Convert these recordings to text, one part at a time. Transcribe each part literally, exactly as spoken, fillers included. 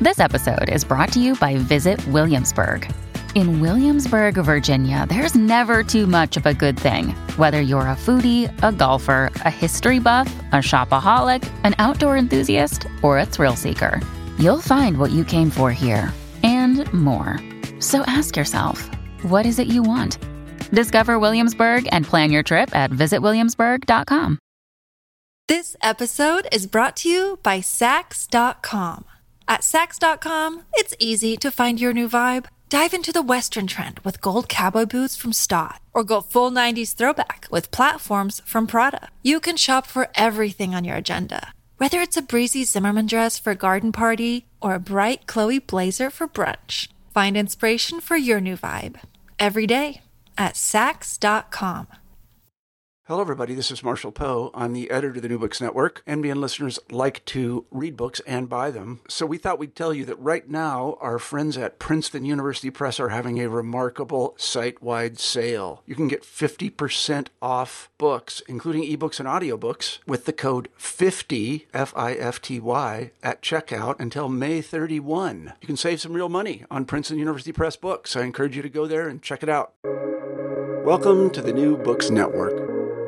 This episode is brought to you by Visit Williamsburg. In Williamsburg, Virginia, there's never too much of a good thing. Whether you're a foodie, a golfer, a history buff, a shopaholic, an outdoor enthusiast, or a thrill seeker, you'll find what you came for here and more. So ask yourself, what is it you want? Discover Williamsburg and plan your trip at visit williamsburg dot com. This episode is brought to you by Sax dot com. At Sax dot com, it's easy to find your new vibe. Dive into the Western trend with gold cowboy boots from Stott, or go full nineties throwback with platforms from Prada. You can shop for everything on your agenda, whether it's a breezy Zimmermann dress for a garden party or a bright Chloe blazer for brunch. Find inspiration for your new vibe every day at Sax dot com. Hello, everybody. This is Marshall Poe. I'm the editor of the New Books Network. N B N listeners like to read books and buy them. So we thought we'd tell you that right now, our friends at Princeton University Press are having a remarkable site-wide sale. You can get fifty percent off books, including ebooks and audiobooks, with the code fifty, F I F T Y, at checkout until May thirty-first. You can save some real money on Princeton University Press books. I encourage you to go there and check it out. Welcome to the New Books Network.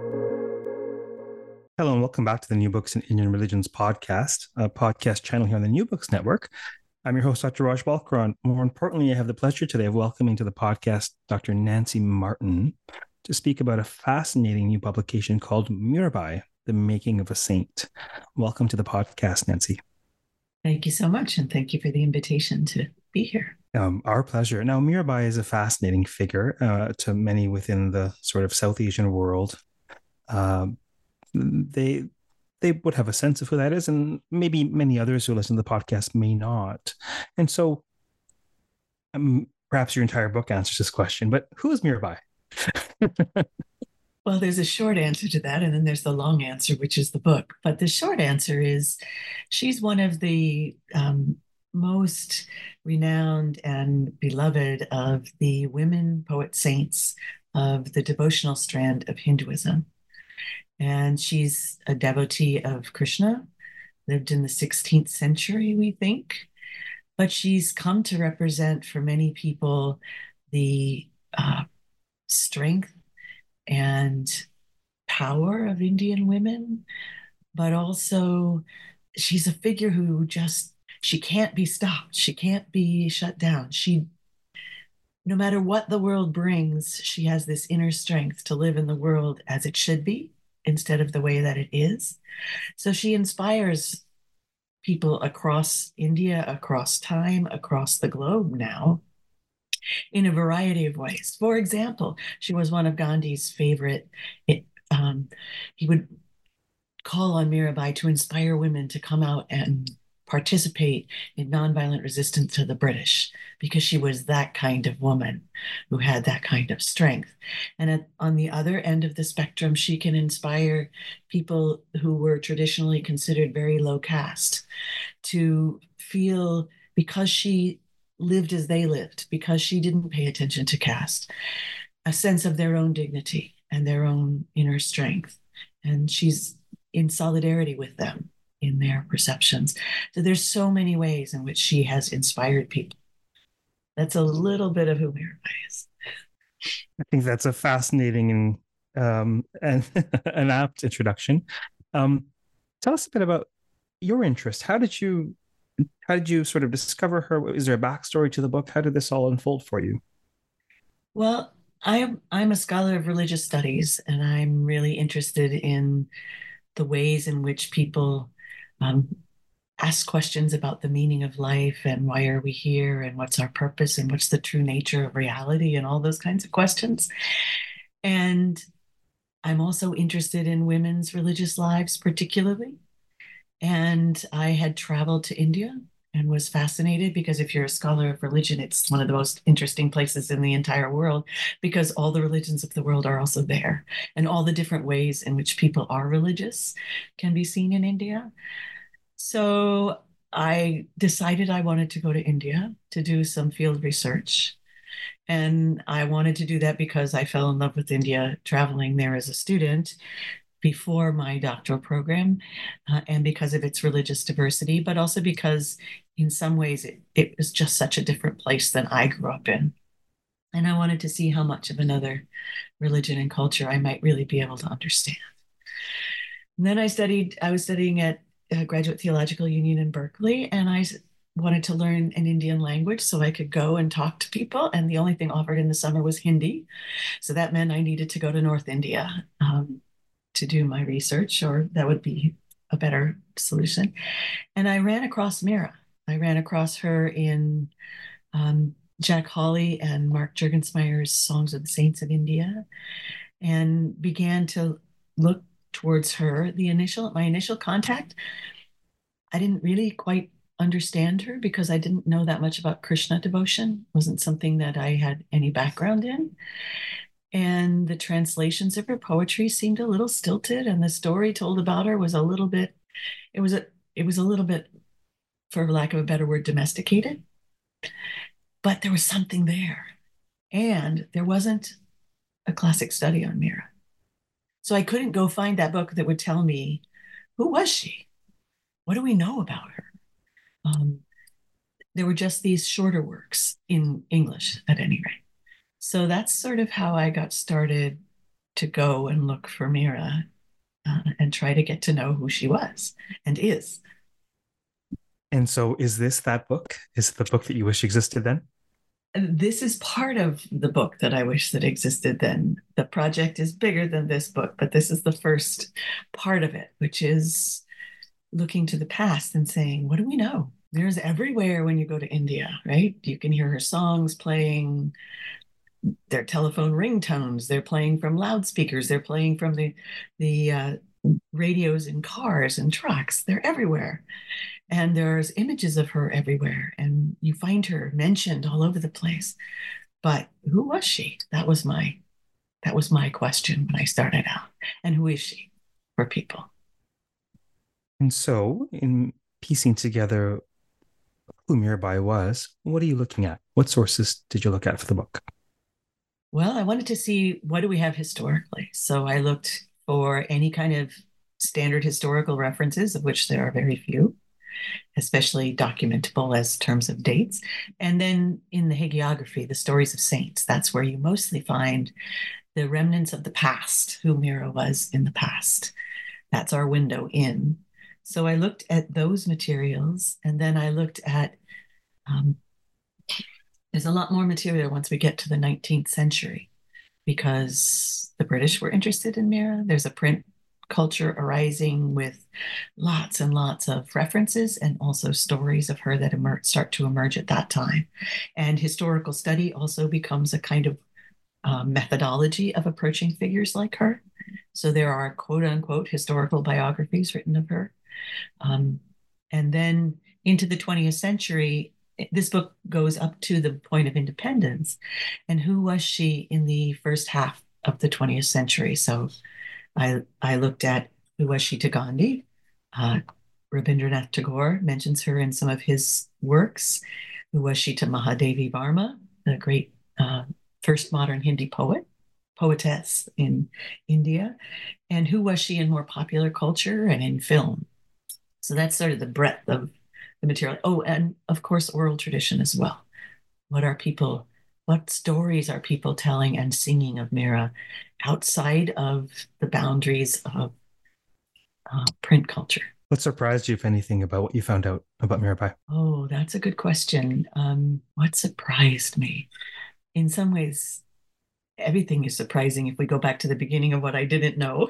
Hello and welcome back to the New Books in Indian Religions podcast, a podcast channel here on the New Books Network. I'm your host, Doctor Raj Balkaran. More importantly, I have the pleasure today of welcoming to the podcast Doctor Nancy Martin to speak about a fascinating new publication called Mirabai, The Making of a Saint. Welcome to the podcast, Nancy. Thank you so much, and thank you for the invitation to be here. Um, our pleasure. Now, Mirabai is a fascinating figure uh, to many within the sort of South Asian world. Uh, they they would have a sense of who that is, and maybe many others who listen to the podcast may not. And so um, perhaps your entire book answers this question, but who is Mirabai? Well, there's a short answer to that, and then there's the long answer, which is the book. But the short answer is she's one of the um, most renowned and beloved of the women poet saints of the devotional strand of Hinduism. And she's a devotee of Krishna, lived in the sixteenth century, we think. But she's come to represent for many people the uh, strength and power of Indian women, but also she's a figure who just, she can't be stopped. She can't be shut down. She, no matter what the world brings, she has this inner strength to live in the world as it should be, instead of the way that it is. So she inspires people across India, across time, across the globe now, in a variety of ways. For example, she was one of Gandhi's favorite. It, um, he would call on Mirabai to inspire women to come out and participate in nonviolent resistance to the British, because she was that kind of woman who had that kind of strength. And at, on the other end of the spectrum, she can inspire people who were traditionally considered very low caste to feel, because she lived as they lived, because she didn't pay attention to caste, a sense of their own dignity and their own inner strength. And she's in solidarity with them in their perceptions. So there's so many ways in which she has inspired people. That's a little bit of who Mirabai is. I think that's a fascinating and um, and an apt introduction. Um, tell us a bit about your interest. How did you how did you sort of discover her? Is there a backstory to the book? How did this all unfold for you? Well, I'm I'm a scholar of religious studies, and I'm really interested in the ways in which people um, ask questions about the meaning of life and why are we here and what's our purpose and what's the true nature of reality and all those kinds of questions. And I'm also interested in women's religious lives particularly. And I had traveled to India and was fascinated, because if you're a scholar of religion, it's one of the most interesting places in the entire world, because all the religions of the world are also there, and all the different ways in which people are religious can be seen in India. So I decided I wanted to go to India to do some field research. And I wanted to do that because I fell in love with India traveling there as a student, before my doctoral program, uh, and because of its religious diversity, but also because in some ways it, it was just such a different place than I grew up in. And I wanted to see how much of another religion and culture I might really be able to understand. And then I studied, I was studying at uh, Graduate Theological Union in Berkeley, and I wanted to learn an Indian language so I could go and talk to people. And the only thing offered in the summer was Hindi. So that meant I needed to go to North India um, to do my research, or that would be a better solution. And I ran across Mira. I ran across her in um, Jack Hawley and Mark Juergensmeyer's Songs of the Saints of India, and began to look towards her. The initial, my initial contact, I didn't really quite understand her because I didn't know that much about Krishna devotion. It wasn't something that I had any background in. And the translations of her poetry seemed a little stilted, and the story told about her was a little bit, it was a, it was a little bit, for lack of a better word, domesticated. But there was something there. And there wasn't a classic study on Mira. So I couldn't go find that book that would tell me, who was she? What do we know about her? Um, there were just these shorter works in English, at any rate. So that's sort of how I got started to go and look for Mira uh, and try to get to know who she was and is. And so is this that book? Is it the book that you wish existed then? This is part of the book that I wish that existed then. The project is bigger than this book, but this is the first part of it, which is looking to the past and saying, what do we know? There's everywhere when you go to India, right? You can hear her songs playing, their telephone ringtones, they're playing from loudspeakers, they're playing from the, the uh, radios in cars and trucks. They're everywhere. And there's images of her everywhere, and you find her mentioned all over the place. But who was she? That was my that was my question when I started out. And who is she for people? And so, in piecing together who Mirabai was, what are you looking at? What sources did you look at for the book? Well, I wanted to see, what do we have historically? So I looked for any kind of standard historical references, of which there are very few, especially documentable as terms of dates. And then in the hagiography, the stories of saints, that's where you mostly find the remnants of the past, who Mira was in the past. That's our window in. So I looked at those materials, and then I looked at, um, there's a lot more material once we get to the nineteenth century, because the British were interested in Mira. There's a print culture arising with lots and lots of references and also stories of her that emerge, start to emerge at that time. And historical study also becomes a kind of uh, methodology of approaching figures like her. So there are quote unquote historical biographies written of her. Um, and then into the twentieth century, this book goes up to the point of independence. And who was she in the first half of the twentieth century? So I, I looked at who was she to Gandhi. Uh, Rabindranath Tagore mentions her in some of his works. Who was she to Mahadevi Varma, the great uh, first modern Hindi poet, poetess in India? And who was she in more popular culture and in film? So that's sort of the breadth of the material. Oh, and of course, oral tradition as well. What are people, what stories are people telling and singing of Mira outside of the boundaries of uh, print culture? What surprised you, if anything, about what you found out about Mirabai? Oh, that's a good question. Um, what surprised me? In some ways, everything is surprising if we go back to the beginning of what I didn't know.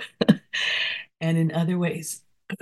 And in other ways,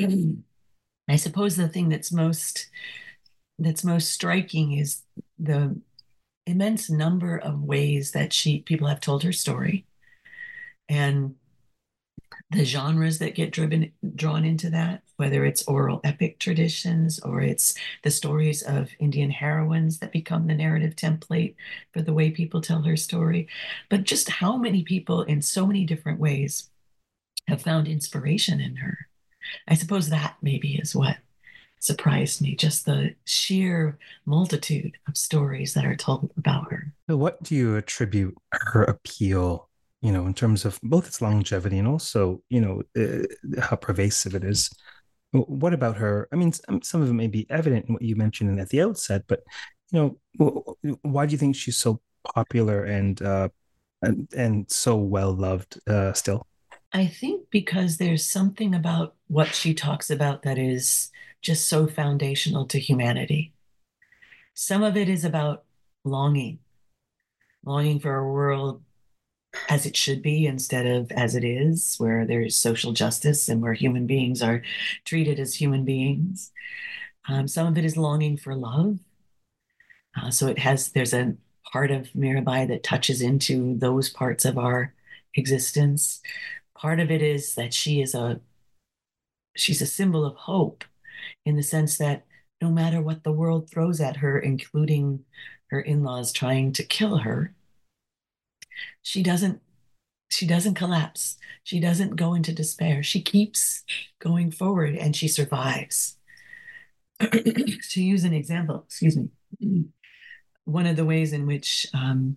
I suppose the thing that's most that's most striking is the immense number of ways that she people have told her story, and the genres that get driven drawn into that, whether it's oral epic traditions or it's the stories of Indian heroines that become the narrative template for the way people tell her story. But just how many people in so many different ways have found inspiration in her. I suppose that maybe is what surprised me, just the sheer multitude of stories that are told about her. What do you attribute her appeal you know, in terms of both its longevity and also, you know, uh, how pervasive it is. What about her? I mean, some of it may be evident in what you mentioned at the outset, but you know, why do you think she's so popular and uh, and, and so well loved uh, still? I think because there's something about what she talks about that is just so foundational to humanity. Some of it is about longing, longing for a world as it should be instead of as it is, where there's social justice and where human beings are treated as human beings. Um, some of it is longing for love. Uh, so it has, there's a part of Mirabai that touches into those parts of our existence. Part of it is that she is a, she's a symbol of hope in the sense that no matter what the world throws at her, including her in-laws trying to kill her, she doesn't she doesn't collapse. She doesn't go into despair. She keeps going forward and she survives. To use an example, excuse me, one of the ways in which um,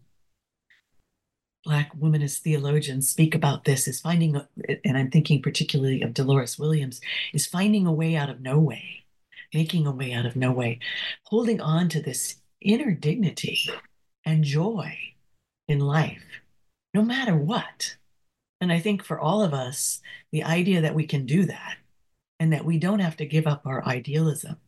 Black womanist theologians speak about this is finding, a, and I'm thinking particularly of Dolores Williams, is finding a way out of no way, making a way out of no way, holding on to this inner dignity and joy in life, no matter what. And I think for all of us, the idea that we can do that and that we don't have to give up our idealism,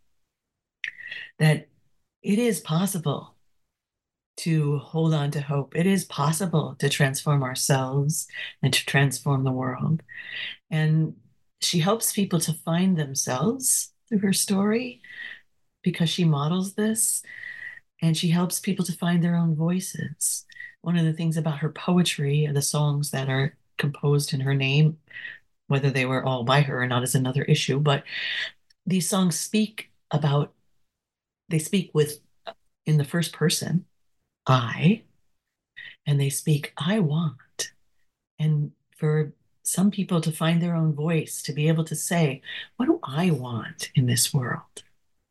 that it is possible to hold on to hope. It is possible to transform ourselves and to transform the world. And she helps people to find themselves through her story because she models this, and she helps people to find their own voices. One of the things about her poetry are the songs that are composed in her name, whether they were all by her or not is another issue, but these songs speak about, they speak with, in the first person, I, and they speak, I want. And for some people to find their own voice, to be able to say, what do I want in this world?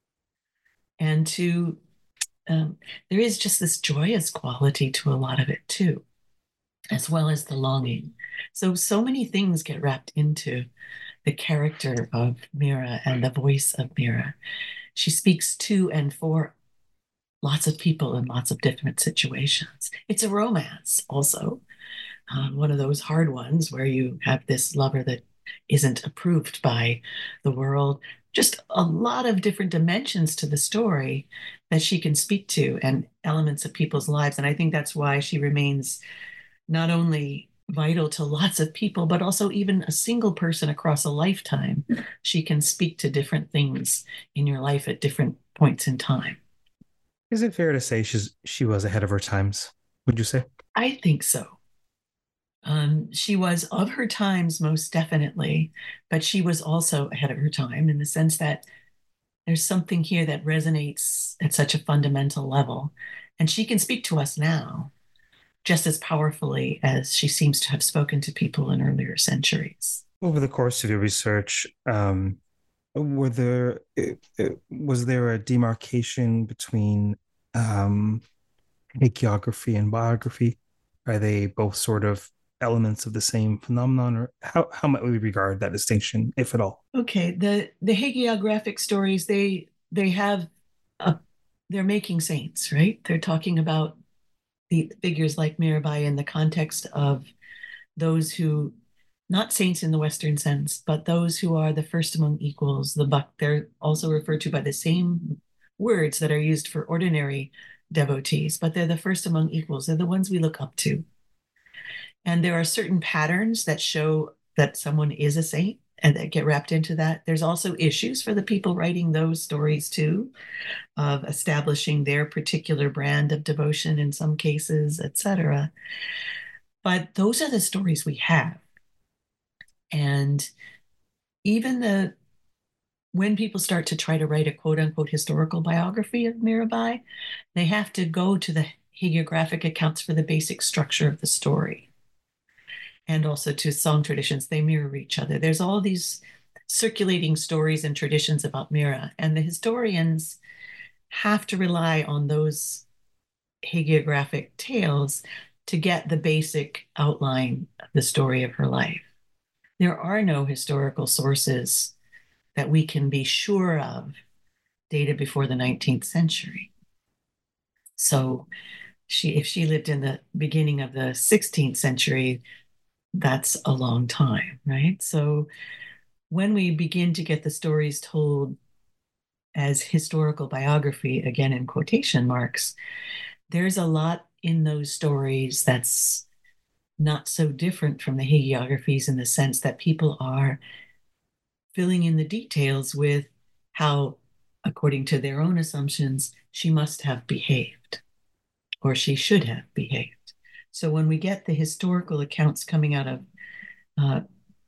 And to, um, there is just this joyous quality to a lot of it too, as well as the longing. So, so many things get wrapped into the character of Mira and the voice of Mira. She speaks to and for lots of people in lots of different situations. It's a romance also, um, one of those hard ones where you have this lover that isn't approved by the world. Just a lot of different dimensions to the story that she can speak to and elements of people's lives. And I think that's why she remains not only vital to lots of people, but also even a single person across a lifetime. She can speak to different things in your life at different points in time. Is it fair to say she's she was ahead of her times? Would you say? I think so. Um, she was of her times, most definitely, but she was also ahead of her time in the sense that there's something here that resonates at such a fundamental level. And she can speak to us now just as powerfully as she seems to have spoken to people in earlier centuries. Over the course of your research, um, were there was there a demarcation between um, hagiography and biography? Are they both sort of elements of the same phenomenon, or how, how might we regard that distinction, if at all? Okay, the the hagiographic stories, they they have a, they're making saints, right? They're talking about the figures like Mirabai in the context of those who, not saints in the Western sense, but those who are the first among equals, the buck. They're also referred to by the same words that are used for ordinary devotees, but they're the first among equals. They're the ones we look up to. And there are certain patterns that show that someone is a saint and that get wrapped into that. There's also issues for the people writing those stories too, of establishing their particular brand of devotion in some cases, et cetera. But those are the stories we have. And even the when people start to try to write a quote unquote historical biography of Mirabai, they have to go to the hagiographic accounts for the basic structure of the story. And also to song traditions, they mirror each other. There's all these circulating stories and traditions about Mira, and the historians have to rely on those hagiographic tales to get the basic outline of the story of her life. There are no historical sources that we can be sure of dated before the nineteenth century. So she, if she lived in the beginning of the sixteenth century, that's a long time, right? So when we begin to get the stories told as historical biography, again in quotation marks, there's a lot in those stories that's not so different from the hagiographies in the sense that people are filling in the details with how, according to their own assumptions, she must have behaved or she should have behaved. So when we get the historical accounts coming out of uh,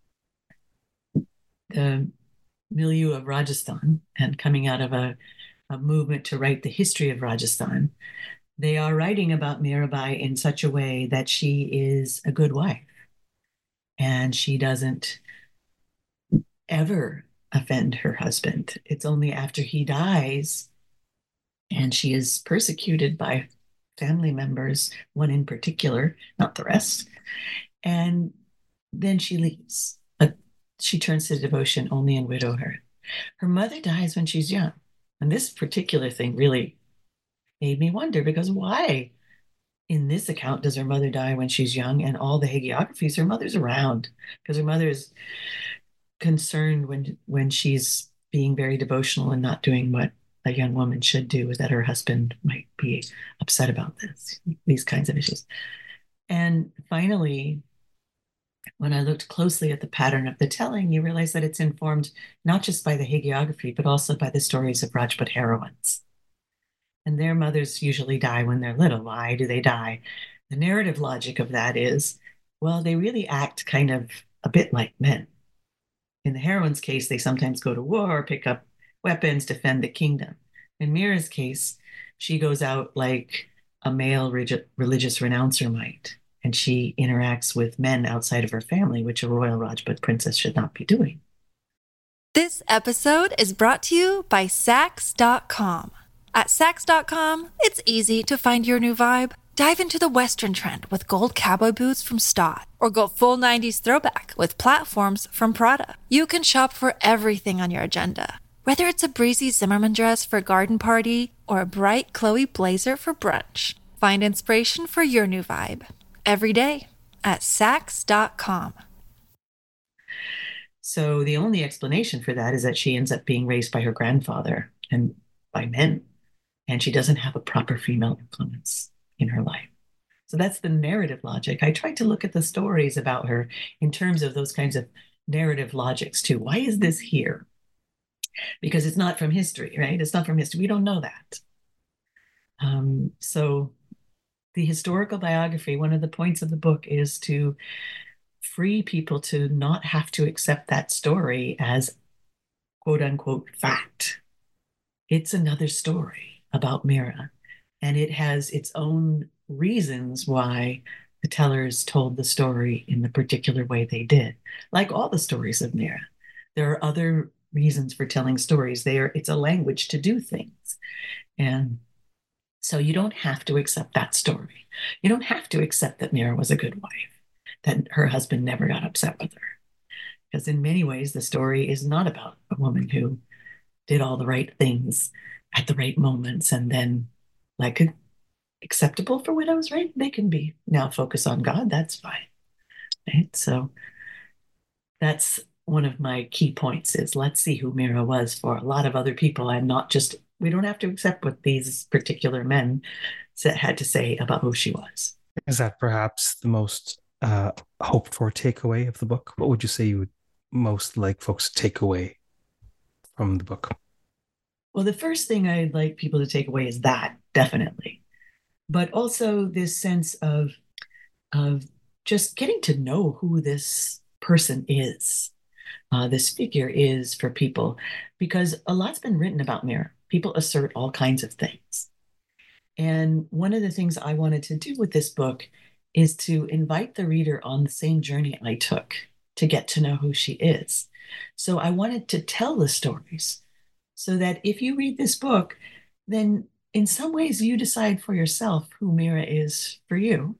the milieu of Rajasthan and coming out of a, a movement to write the history of Rajasthan, they are writing about Mirabai in such a way that she is a good wife and she doesn't ever offend her husband. It's only after he dies and she is persecuted by family members, one in particular, not the rest, and then she leaves. But she turns to devotion only in widowhood. Her mother dies when she's young. And this particular thing really made me wonder, because why in this account does her mother die when she's young? And all the hagiographies, her mother's around, because her mother is concerned when when she's being very devotional and not doing what a young woman should do, that her husband might be upset about this, these kinds of issues. And finally, when I looked closely at the pattern of the telling, you realize that it's informed not just by the hagiography, but also by the stories of Rajput heroines. And their mothers usually die when they're little. Why do they die? The narrative logic of that is, well, they really act kind of a bit like men. In the heroine's case, they sometimes go to war, pick up weapons, defend the kingdom. In Mira's case, she goes out like a male regi- religious renouncer might, and she interacts with men outside of her family, which a royal Rajput princess should not be doing. This episode is brought to you by Saks dot com. At Saks dot com, it's easy to find your new vibe. Dive into the Western trend with gold cowboy boots from Stott, or go full nineties throwback with platforms from Prada. You can shop for everything on your agenda, whether it's a breezy Zimmermann dress for a garden party or a bright Chloe blazer for brunch. Find inspiration for your new vibe every day at Saks dot com. So the only explanation for that is that she ends up being raised by her grandfather and by men, and she doesn't have a proper female influence in her life. So that's the narrative logic. I tried to look at the stories about her in terms of those kinds of narrative logics too. Why is this here? Because it's not from history, right? It's not from history. We don't know that. Um, so the historical biography, one of the points of the book is to free people to not have to accept that story as quote unquote fact. It's another story about Mira, and it has its own reasons why the tellers told the story in the particular way they did. Like all the stories of Mira, there are other reasons for telling stories. They are, it's a language to do things. And so you don't have to accept that story. You don't have to accept that Mira was a good wife, that her husband never got upset with her. Because in many ways, the story is not about a woman who did all the right things at the right moments and then, like, acceptable for widows, right? They can be now focus on God. That's fine. Right? So that's one of my key points is let's see who Mira was for a lot of other people, and not just, we don't have to accept what these particular men had to say about who she was. Is that perhaps the most uh, hoped for takeaway of the book? What would you say you would most like folks to take away from the book? Well, the first thing I'd like people to take away is that, definitely. But also this sense of, of just getting to know who this person is, uh, this figure is for people, because a lot's been written about Mira. People assert all kinds of things. And one of the things I wanted to do with this book is to invite the reader on the same journey I took to get to know who she is. So I wanted to tell the stories so that if you read this book, then in some ways you decide for yourself who Mira is for you.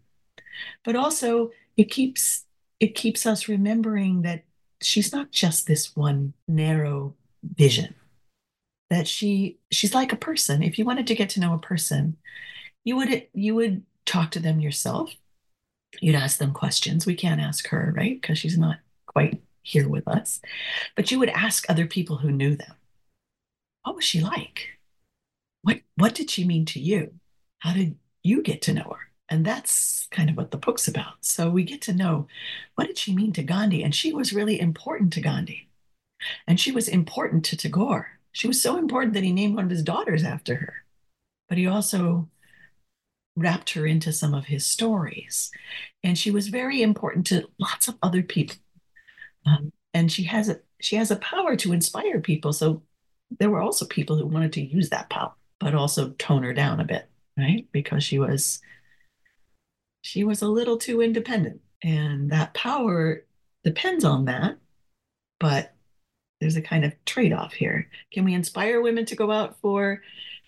but also it keeps it keeps us remembering that she's not just this one narrow vision, that she she's like a person. If you wanted to get to know a person, you would you would talk to them yourself. You'd ask them questions. We can't ask her, right? Because she's not quite here with us. But you would ask other people who knew them. What was she like? What what did she mean to you? How did you get to know her? And that's kind of what the book's about. So we get to know, what did she mean to Gandhi? And she was really important to Gandhi. And she was important to Tagore. She was so important that he named one of his daughters after her. But he also wrapped her into some of his stories. And she was very important to lots of other people. Um, and she has a she has a power to inspire people. So there were also people who wanted to use that power, but also tone her down a bit, right? Because she was she was a little too independent. And that power depends on that. But there's a kind of trade-off here. Can we inspire women to go out for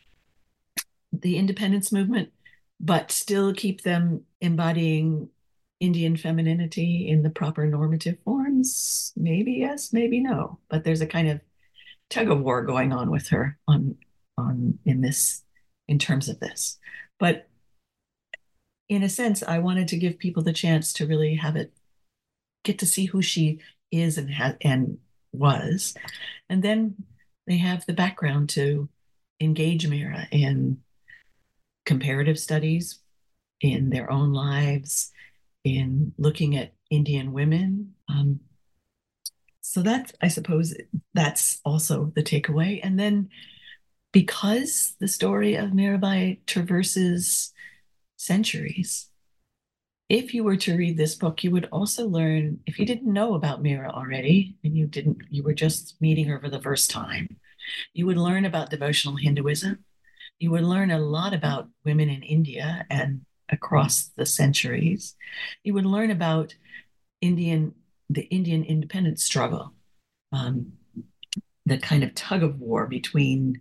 the independence movement, but still keep them embodying Indian femininity in the proper normative forms? Maybe yes, maybe no. But there's a kind of tug of war going on with her on on in this in terms of this. But in a sense, I wanted to give people the chance to really have it get to see who she is and has and was, and then they have the background to engage Mira in comparative studies, in their own lives, in looking at Indian women. Um, so that's, I suppose, that's also the takeaway. And then because the story of Mirabai traverses centuries, if you were to read this book, you would also learn, if you didn't know about Mira already, and you didn't, you were just meeting her for the first time, you would learn about devotional Hinduism. You would learn a lot about women in India and across the centuries. You would learn about Indian, the Indian independence struggle, um, the kind of tug of war between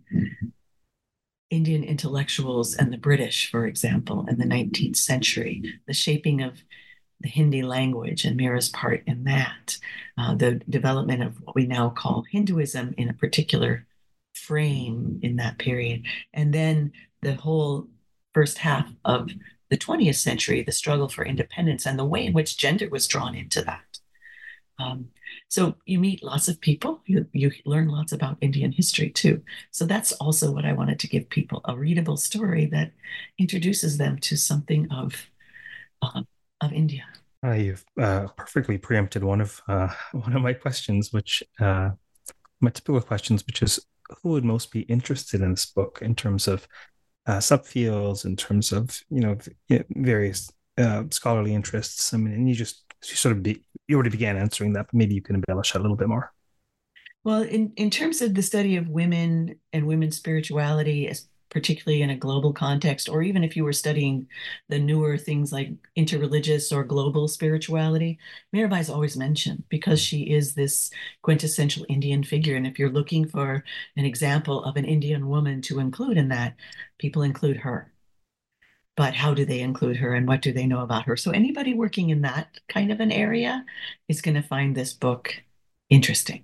Indian intellectuals and the British, for example, in the nineteenth century, the shaping of the Hindi language and Mira's part in that, uh, the development of what we now call Hinduism in a particular frame in that period, and then the whole first half of the twentieth century, the struggle for independence and the way in which gender was drawn into that. Um, so you meet lots of people, you, you learn lots about Indian history too. So that's also what I wanted to give people, a readable story that introduces them to something of, uh, of India. Uh, you've uh, perfectly preempted one of uh, one of my questions, which uh, my typical questions, which is who would most be interested in this book in terms of uh, subfields, in terms of you know various uh, scholarly interests. I mean, and you just you sort of be, you already began answering that, but maybe you can embellish that a little bit more. Well, in in terms of the study of women and women's spirituality, as particularly in a global context, or even if you were studying the newer things like interreligious or global spirituality, Mirabai is always mentioned because she is this quintessential Indian figure. And if you're looking for an example of an Indian woman to include in that, people include her. But how do they include her and what do they know about her? So anybody working in that kind of an area is going to find this book interesting.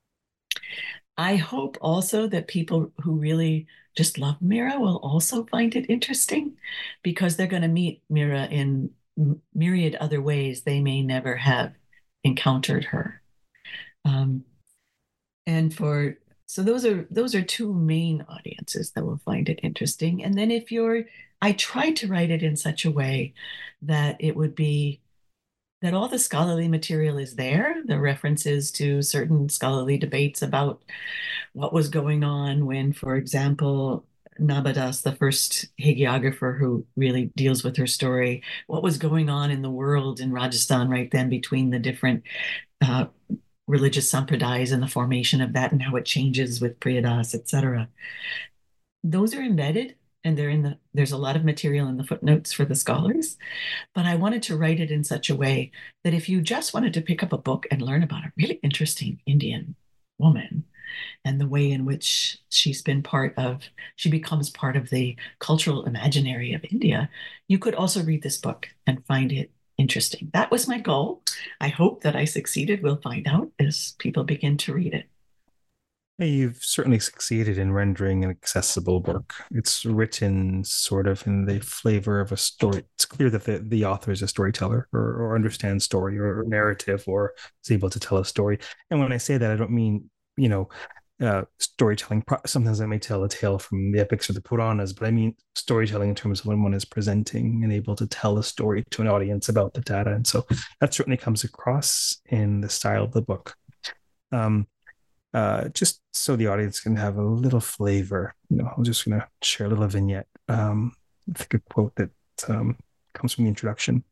I hope also that people who really just love Mira will also find it interesting, because they're going to meet Mira in myriad other ways they may never have encountered her. Um, and for so those are those are two main audiences that will find it interesting. And then if you're, I tried to write it in such a way that it would be that all the scholarly material is there, the references to certain scholarly debates about what was going on when, for example, Nabadas, the first hagiographer who really deals with her story, what was going on in the world in Rajasthan right then between the different uh, religious sampradayas and the formation of that and how it changes with Priyadas, et cetera. Those are embedded. And they're in the, there's a lot of material in the footnotes for the scholars, but I wanted to write it in such a way that if you just wanted to pick up a book and learn about a really interesting Indian woman, and the way in which she's been part of, she becomes part of the cultural imaginary of India, you could also read this book and find it interesting. That was my goal. I hope that I succeeded. We'll find out as people begin to read it. You've certainly succeeded in rendering an accessible book. It's written sort of in the flavor of a story. It's clear that the, the author is a storyteller or, or understands story or narrative or is able to tell a story. And when I say that, I don't mean, you know, uh, storytelling. Sometimes I may tell a tale from the epics or the Puranas, but I mean storytelling in terms of when one is presenting and able to tell a story to an audience about the data. And so that certainly comes across in the style of the book. Um, Uh, just so the audience can have a little flavor, you know, I'm just going to share a little vignette. Um, I think a quote that um, comes from the introduction.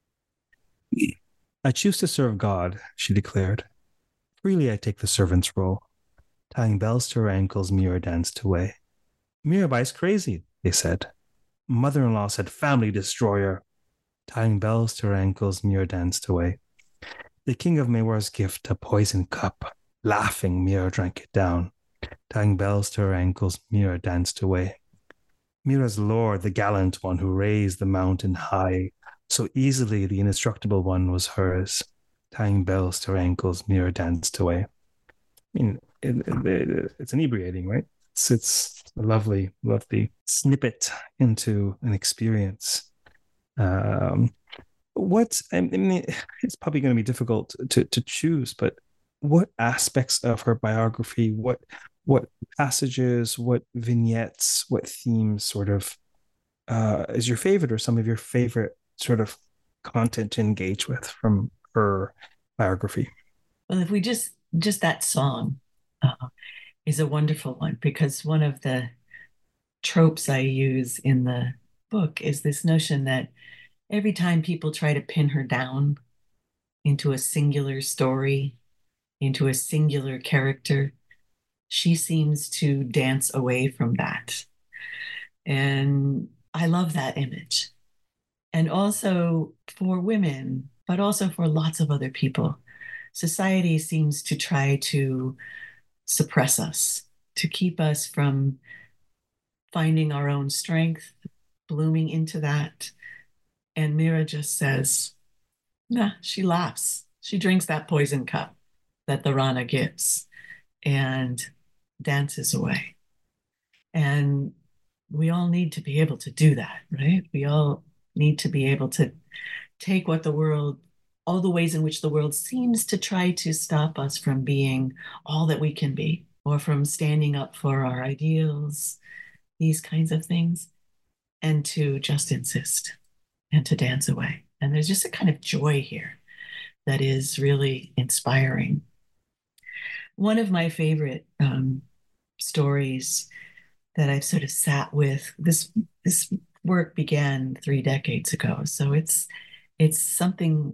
"I choose to serve God," she declared. "Freely I take the servant's role." Tying bells to her ankles, Mira danced away. "Mirabai's crazy," they said. Mother-in-law said, "Family destroyer." Tying bells to her ankles, Mira danced away. The king of Mewar's gift, a poison cup. Laughing, Mira drank it down. Tying bells to her ankles, Mira danced away. Mira's lord, the gallant one who raised the mountain high, so easily the indestructible one was hers. Tying bells to her ankles, Mira danced away. I mean, it, it, it's inebriating, right? It's, it's a lovely, lovely snippet into an experience. Um, what, I mean, it's probably going to be difficult to, to choose, but what aspects of her biography, what what passages, what vignettes, what themes sort of uh, is your favorite or some of your favorite sort of content to engage with from her biography? Well, if we just, just that song uh, is a wonderful one, because one of the tropes I use in the book is this notion that every time people try to pin her down into a singular story, into a singular character, she seems to dance away from that. And I love that image. And also for women, but also for lots of other people, society seems to try to suppress us, to keep us from finding our own strength, blooming into that. And Mira just says, nah, she laughs. She drinks that poison cup that the Rana gives and dances away. And we all need to be able to do that, right? We all need to be able to take what the world, all the ways in which the world seems to try to stop us from being all that we can be, or from standing up for our ideals, these kinds of things, and to just insist and to dance away. And there's just a kind of joy here that is really inspiring. One of my favorite um, stories that I've sort of sat with, this this work began three decades ago, so it's it's something.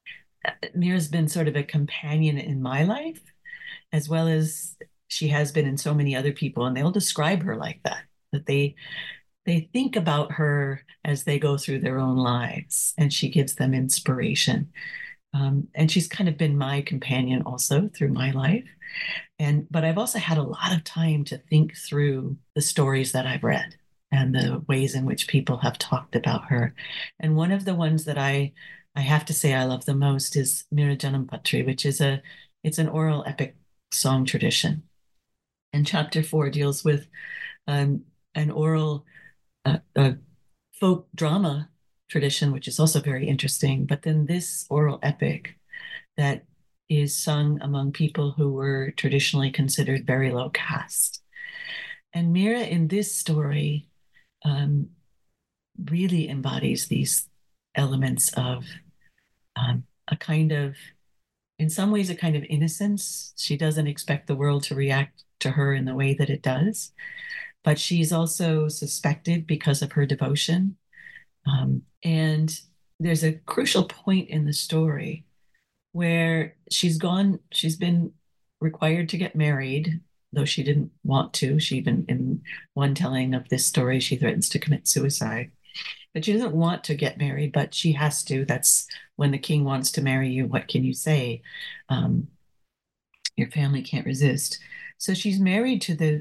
Mira's been sort of a companion in my life, as well as she has been in so many other people, and they'll describe her like that. That they they think about her as they go through their own lives, and she gives them inspiration. Um, and she's kind of been my companion also through my life. And but I've also had a lot of time to think through the stories that I've read and the ways in which people have talked about her. And one of the ones that I I have to say I love the most is Mira Janampatri, which is a it's an oral epic song tradition. And chapter four deals with um, an oral uh, uh, folk drama tradition, which is also very interesting. But then this oral epic that is sung among people who were traditionally considered very low caste. And Mira in this story um, really embodies these elements of um, a kind of, in some ways, a kind of innocence. She doesn't expect the world to react to her in the way that it does, but she's also suspected because of her devotion. Um, and there's a crucial point in the story where she's gone, she's been required to get married, though she didn't want to. She even, in one telling of this story, she threatens to commit suicide. But she doesn't want to get married, but she has to. That's when the king wants to marry you. What can you say? Um, your family can't resist. So she's married to the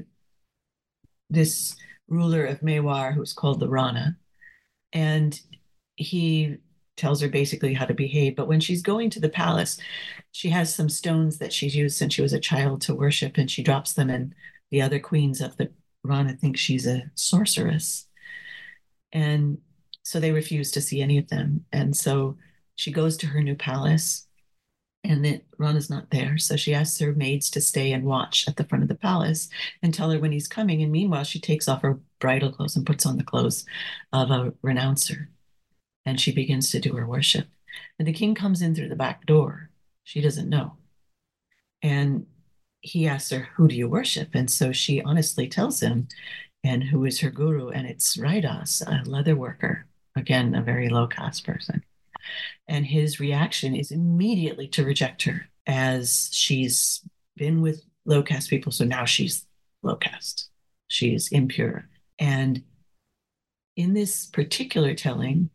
this ruler of Mewar who's called the Rana, and he tells her basically how to behave. But when she's going to the palace, she has some stones that she's used since she was a child to worship, and she drops them, and the other queens of the Rana think she's a sorceress. And so they refuse to see any of them. And so she goes to her new palace, and then Rana's not there. So she asks her maids to stay and watch at the front of the palace and tell her when he's coming. And meanwhile, she takes off her bridal clothes and puts on the clothes of a renouncer. And she begins to do her worship. And the king comes in through the back door. She doesn't know. And he asks her, who do you worship? And so she honestly tells him, and who is her guru? And it's Raidas, a leather worker, again, a very low caste person. And his reaction is immediately to reject her, as she's been with low caste people. So now she's low caste. She is impure. And in this particular telling,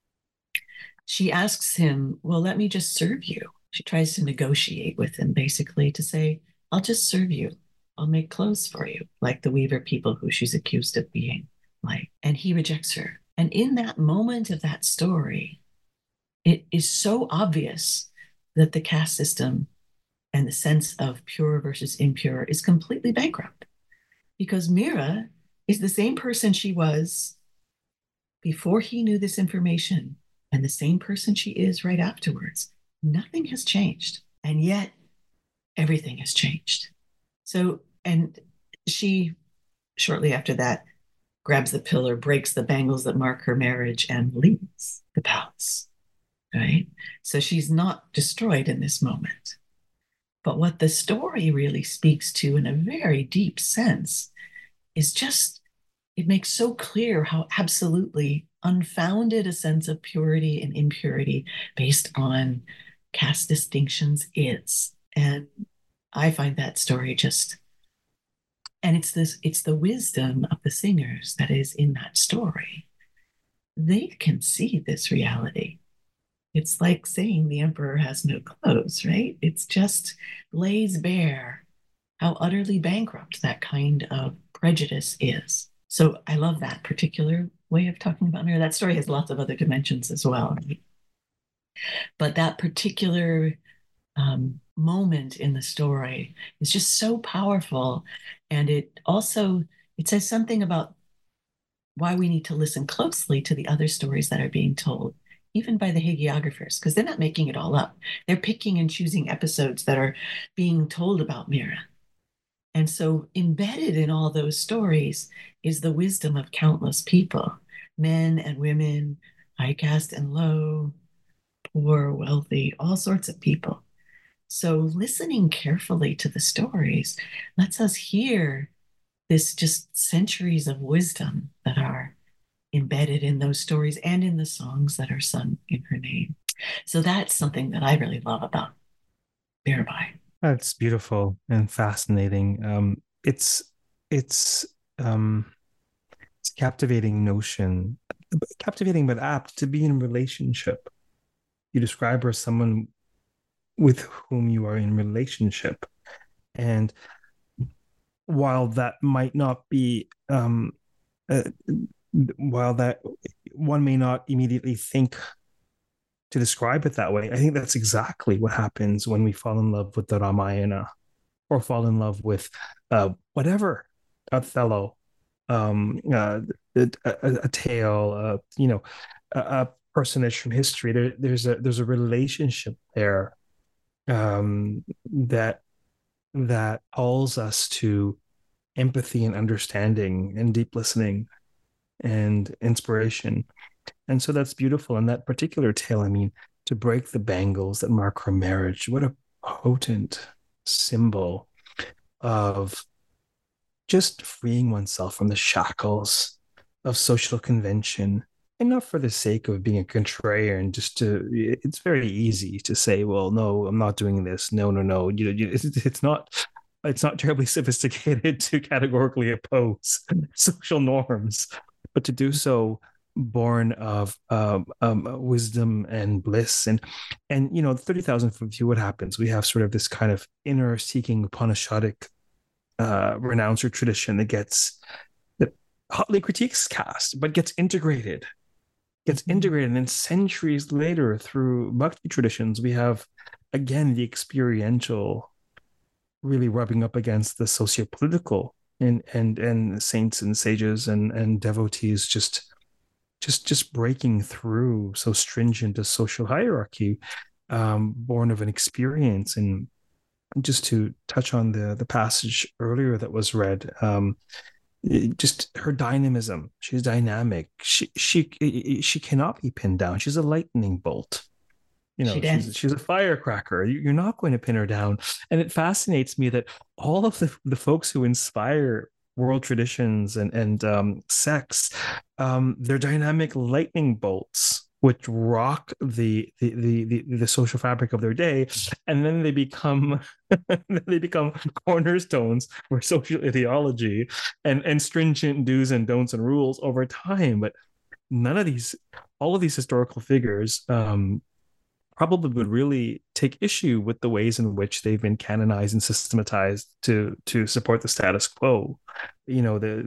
she asks him, well, let me just serve you. She tries to negotiate with him, basically, to say, I'll just serve you. I'll make clothes for you, like the weaver people who she's accused of being like. And he rejects her. And in that moment of that story, it is so obvious that the caste system and the sense of pure versus impure is completely bankrupt, because Mira is the same person she was before he knew this information and the same person she is right afterwards. Nothing has changed. And yet everything has changed. So, and she, shortly after that, grabs the pillar, breaks the bangles that mark her marriage, and leaves the palace, right? So she's not destroyed in this moment. But what the story really speaks to in a very deep sense is just, it makes so clear how absolutely unfounded a sense of purity and impurity based on caste distinctions is. And I find that story just, and it's this, it's the wisdom of the singers that is in that story. They can see this reality. It's like saying the emperor has no clothes, right? It's just lays bare how utterly bankrupt that kind of prejudice is. So I love that particular way of talking about Mira. That story has lots of other dimensions as well. Right? But that particular um, moment in the story is just so powerful. And it also, it says something about why we need to listen closely to the other stories that are being told, even by the hagiographers, because they're not making it all up. They're picking and choosing episodes that are being told about Mira. And so embedded in all those stories is the wisdom of countless people, men and women, high caste and low, poor, wealthy, all sorts of people. So listening carefully to the stories lets us hear this just centuries of wisdom that are embedded in those stories and in the songs that are sung in her name. So that's something that I really love about Mirabai. That's beautiful and fascinating. Um, it's it's um, it's a captivating notion, captivating but apt to be in a relationship. You describe her as someone with whom you are in relationship, and while that might not be, um, uh, while that one may not immediately think to describe it that way, I think that's exactly what happens when we fall in love with the Ramayana or fall in love with uh, whatever, Othello, um, uh, a, a, a tale, uh, you know, a, a personage from history. There, there's a there's a relationship there um, that that calls us to empathy and understanding and deep listening and inspiration. And so that's beautiful. And that particular tale, I mean, to break the bangles that mark her marriage, what a potent symbol of just freeing oneself from the shackles of social convention, and not for the sake of being a contrarian, just to, it's very easy to say, well, no, I'm not doing this. No, no, no. You know, it's, it's not, it's not terribly sophisticated to categorically oppose social norms, but to do so born of um, um, wisdom and bliss. And, and you know, thirty thousand foot view, what happens? We have sort of this kind of inner seeking Upanishadic uh, renounce her tradition, that gets that hotly critiques caste, but gets integrated, gets mm-hmm. integrated. And then centuries later, through Bhakti traditions, we have again the experiential really rubbing up against the socio-political, and and and saints and sages and and devotees just just just breaking through so stringent a social hierarchy, um, born of an experience. And just to touch on the the passage earlier that was read, um, just her dynamism. She's dynamic. She she she cannot be pinned down. She's a lightning bolt. You know, she she's, she's a firecracker. You're not going to pin her down. And it fascinates me that all of the, the folks who inspire world traditions and, and um, sects, um, they're dynamic lightning bolts, which rock the the, the the the social fabric of their day, and then they become they become cornerstones for social ideology and, and stringent do's and don'ts and rules over time. But none of these, all of these historical figures, um, probably would really take issue with the ways in which they've been canonized and systematized to to support the status quo. You know, the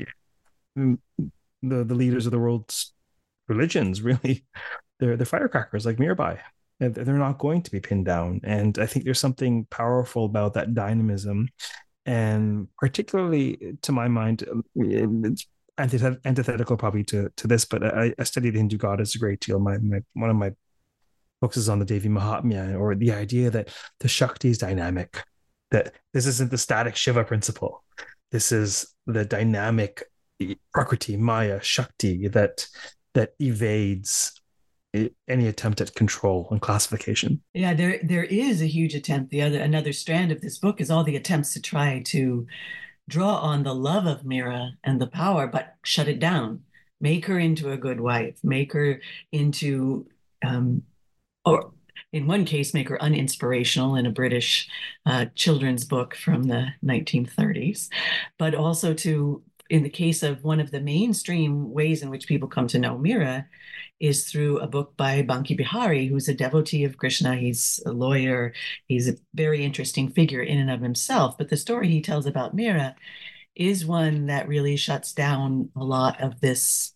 the the, the leaders of the world's religions, really, they're they're firecrackers like Mirabai. They're not going to be pinned down. And I think there's something powerful about that dynamism, and particularly to my mind, it's antithetical probably to to this, but I, I studied Hindu goddess a great deal. My my one of my focuses on the Devi Mahatmya, or the idea that the Shakti is dynamic, that this isn't the static Shiva principle. This is the dynamic Prakriti, Maya, Shakti that that evades any attempt at control and classification. Yeah, there there is a huge attempt. The other another strand of this book is all the attempts to try to draw on the love of Mira and the power, but shut it down. Make her into a good wife. Make her into um, or in one case, make her uninspirational in a British uh, children's book from the nineteen thirties, but also to, in the case of one of the mainstream ways in which people come to know Mira, is through a book by Banki Bihari, who's a devotee of Krishna. He's a lawyer. He's a very interesting figure in and of himself. But the story he tells about Mira is one that really shuts down a lot of this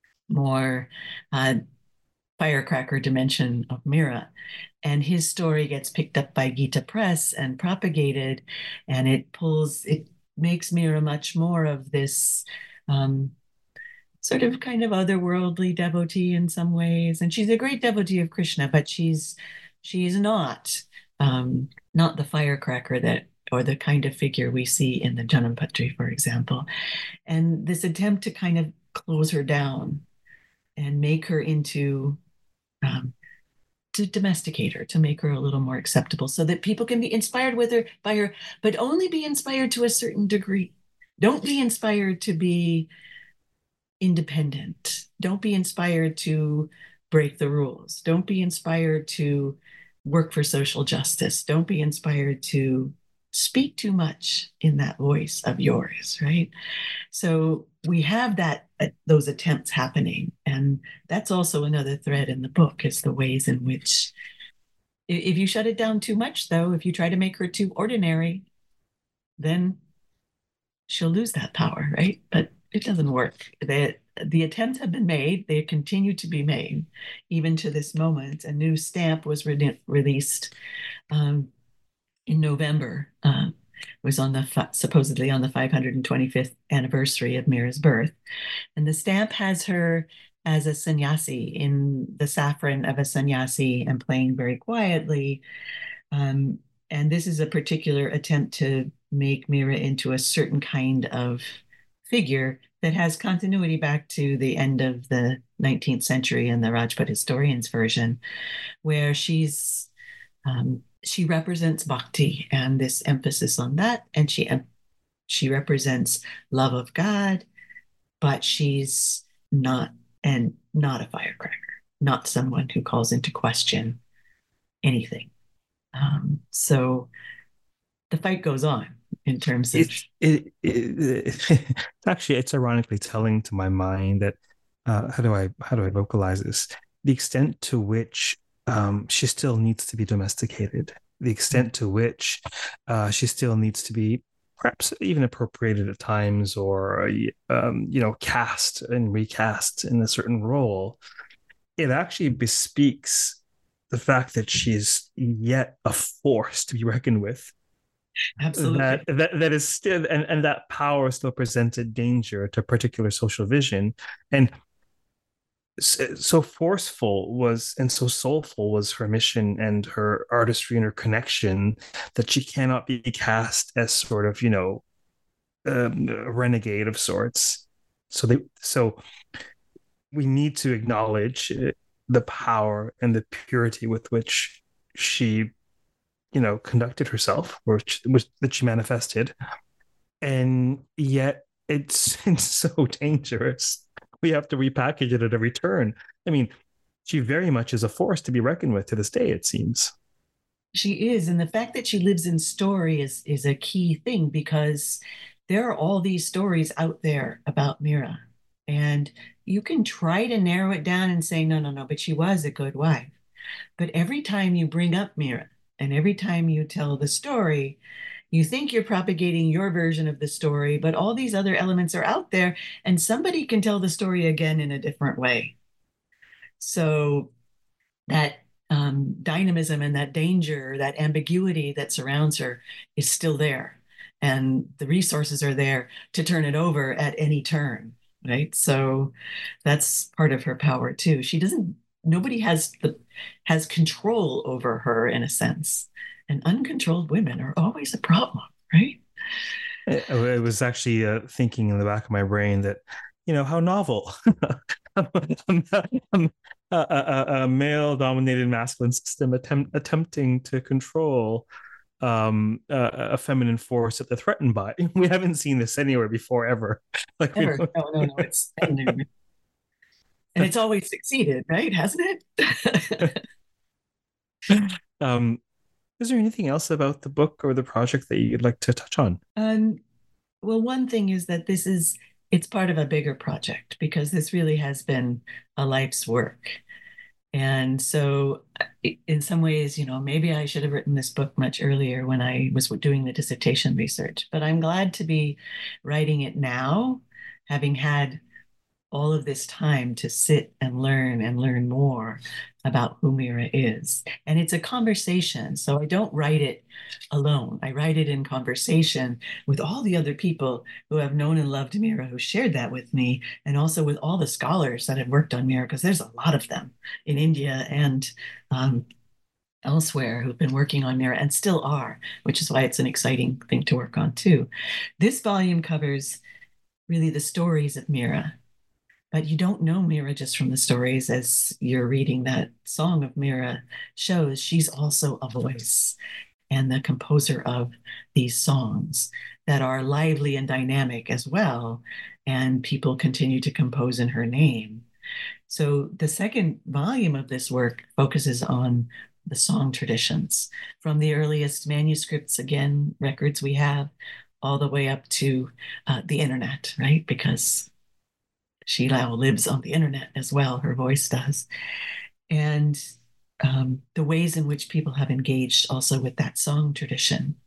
more uh, firecracker dimension of Mira. And his story gets picked up by Gita Press and propagated, and it pulls, it makes Mira much more of this um, sort of kind of otherworldly devotee in some ways. And she's a great devotee of Krishna, but she's she's not um, not the firecracker that, or the kind of figure we see in the Janam-Patri, for example. And this attempt to kind of close her down and make her into Um, to domesticate her, to make her a little more acceptable so that people can be inspired with her by her, but only be inspired to a certain degree. Don't be inspired to be independent. Don't be inspired to break the rules. Don't be inspired to work for social justice. Don't be inspired to speak too much in that voice of yours, right? So we have that uh, those attempts happening, and that's also another thread in the book, is the ways in which, if you shut it down too much, though, if you try to make her too ordinary, then she'll lose that power, right? But it doesn't work. The, the attempts have been made. They continue to be made, even to this moment. A new stamp was re- released um, in November. Uh, was on the supposedly on the five hundred twenty-fifth anniversary of Mira's birth. And the stamp has her as a sannyasi, in the saffron of a sannyasi and playing very quietly. Um, and this is a particular attempt to make Mira into a certain kind of figure that has continuity back to the end of the nineteenth century in the Rajput historian's version, where she's um, she represents bhakti and this emphasis on that, and she she represents love of God, but she's not and not a firecracker, not someone who calls into question anything. Um, so the fight goes on in terms of it, it, it, it actually, it's ironically telling to my mind that uh, how do I how do I vocalize this? The extent to which um, she still needs to be domesticated, the extent to which uh, she still needs to be perhaps even appropriated at times, or um, you know, cast and recast in a certain role, it actually bespeaks the fact that she's yet a force to be reckoned with. Absolutely. That that that is still, and, and that power still presents a danger to a particular social vision. And so forceful was and so soulful was her mission and her artistry and her connection that she cannot be cast as sort of, you know, um, a renegade of sorts. So they so we need to acknowledge the power and the purity with which she, you know, conducted herself, or which that she manifested, and yet it's it's so dangerous. We have to repackage it at every turn. I mean, she very much is a force to be reckoned with to this day, it seems. She is. And the fact that she lives in story is, is a key thing, because there are all these stories out there about Mira. And you can try to narrow it down and say, no, no, no, but she was a good wife. But every time you bring up Mira and every time you tell the story, you think you're propagating your version of the story, but all these other elements are out there, and somebody can tell the story again in a different way. So that um, dynamism and that danger, that ambiguity that surrounds her is still there. And the resources are there to turn it over at any turn, right? So that's part of her power too. She doesn't, nobody has the, has control over her in a sense. And uncontrolled women are always a problem, right? I was actually uh, thinking in the back of my brain that, you know, how novel. a, a, a male-dominated masculine system attempt, attempting to control um, a, a feminine force that they're threatened by. We haven't seen this anywhere before, ever. Like ever. No, no, no. It's and it's always succeeded, right? Hasn't it? um. Is there anything else about the book or the project that you'd like to touch on? Um, well, one thing is that this is, it's part of a bigger project, because this really has been a life's work. And so in some ways, you know, maybe I should have written this book much earlier when I was doing the dissertation research, but I'm glad to be writing it now, having had all of this time to sit and learn and learn more about who Mira is. And it's a conversation. So I don't write it alone. I write it in conversation with all the other people who have known and loved Mira, who shared that with me, and also with all the scholars that have worked on Mira, because there's a lot of them in India and um, elsewhere who've been working on Mira and still are, which is why it's an exciting thing to work on too. This volume covers really the stories of Mira. But you don't know Mira just from the stories. As you're reading that song of Mira shows, she's also a voice and the composer of these songs that are lively and dynamic as well. And people continue to compose in her name. So the second volume of this work focuses on the song traditions, from the earliest manuscripts, again, records we have, all the way up to uh, the internet, right? Because she now lives on the internet as well, her voice does. And um, the ways in which people have engaged also with that song tradition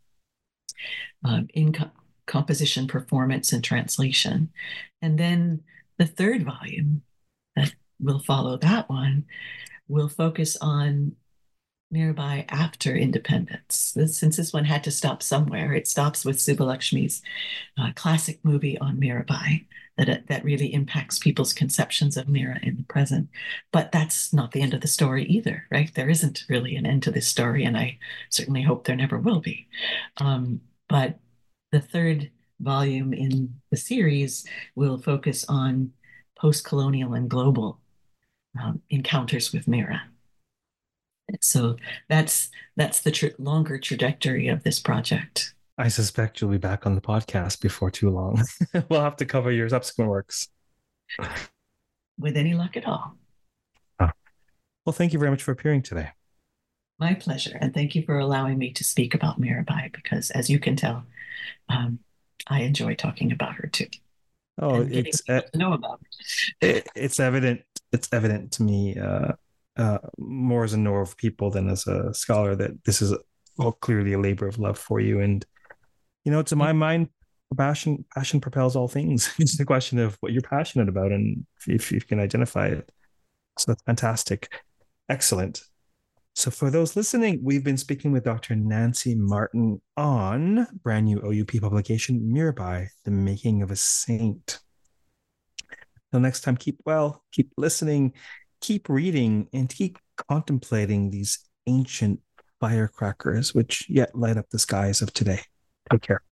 um, in co- composition, performance, and translation. And then the third volume that will follow that one will focus on Mirabai after independence. This, since this one had to stop somewhere, it stops with Subbulakshmi's uh, classic movie on Mirabai. That, that really impacts people's conceptions of Mira in the present. But that's not the end of the story either, right? There isn't really an end to this story, and I certainly hope there never will be. Um, but the third volume in the series will focus on post-colonial and global um, encounters with Mira. So that's that's the tr- longer trajectory of this project. I suspect you'll be back on the podcast before too long. We'll have to cover your subsequent works. With any luck at all. Oh. Well, thank you very much for appearing today. My pleasure. And thank you for allowing me to speak about Mirabai, because as you can tell, um, I enjoy talking about her too. Oh, it's uh, to know about it, it's evident. It's evident to me uh, uh, more as a knower of people than as a scholar that this is all clearly a labor of love for you. And You know, to my mind, passion passion propels all things. It's a question of what you're passionate about and if you can identify it. So that's fantastic. Excellent. So for those listening, we've been speaking with Doctor Nancy Martin on brand new O U P publication, Mirabai, The Making of a Saint. Till next time, keep well, keep listening, keep reading, and keep contemplating these ancient firecrackers which yet light up the skies of today. Take care.